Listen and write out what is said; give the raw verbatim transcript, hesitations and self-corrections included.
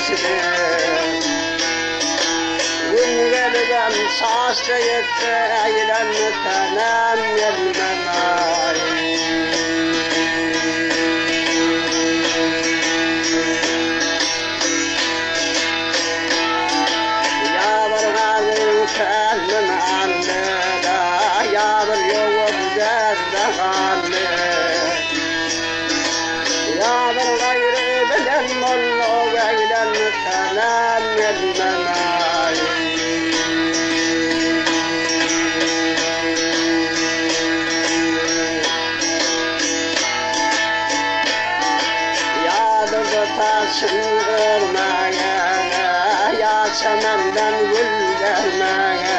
sesini. Gün gelden sasla yette eğlenme tanem yermen ay. Ya bir gazın kendin anne da, ya bir yoğurt derde kanlı. Ya bir gayrı bilen mollu eğlenme tanem yermen ay. Taşın örmeye, ya çemenden gül vermeye.